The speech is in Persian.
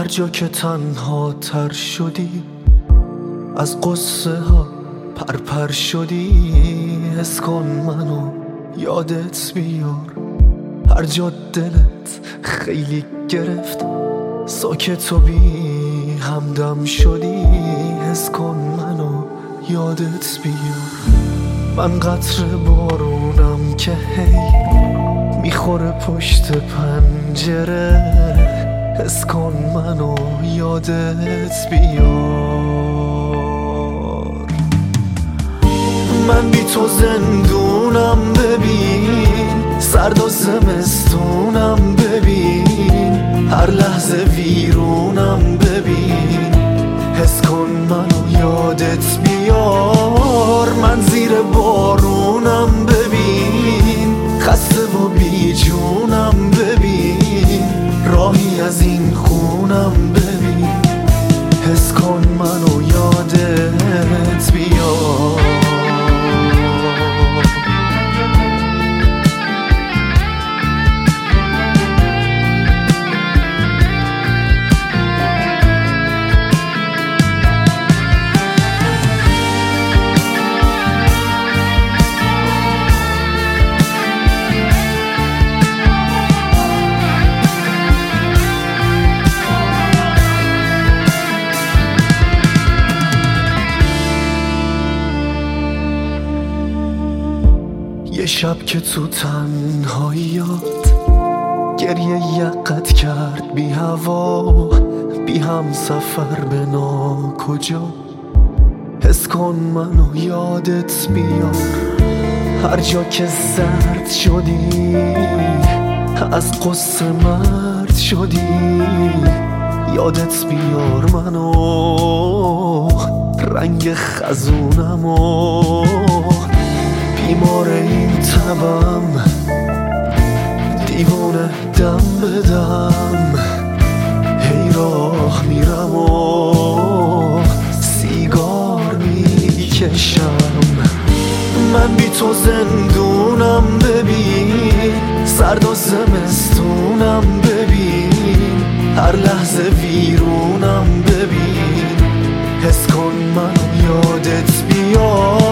هر جا که تنها تر شدی، از قصه ها پرپر شدی، حس کن منو یادت بیار. هر جا دلت خیلی گرفت، ساکت و بی همدم شدی، حس کن منو یادت بیار. من قطره بارونم که هی میخوره پشت پنجره، حس کن منو یادت بیار. من بی تو زندونم ببین، سرد و زمستونم ببین، هر لحظه ویرونم ببین، حس کن منو یادت بیار. من زیر بارونم ببین، خسته و بی جونم ببین، راهی از این خونم ببین، حس کن منو یادت بیار. یه شب که تو تنهاییات گریه یقت کرد بی هوا، بی هم سفر به ناکجا، حس کن منو یادت بیار. هر جا که زرد شدی، از قصه مرد شدی، یادت بیار منو، رنگ خزونمو، بیمار این تبم، دیوانه دم به دم، هی راه میرم و سیگار میکشم. من بی تو زندونم ببین، سرد و زمستونم ببین، هر لحظه ویرونم ببین، حس کن منو یادت بیار.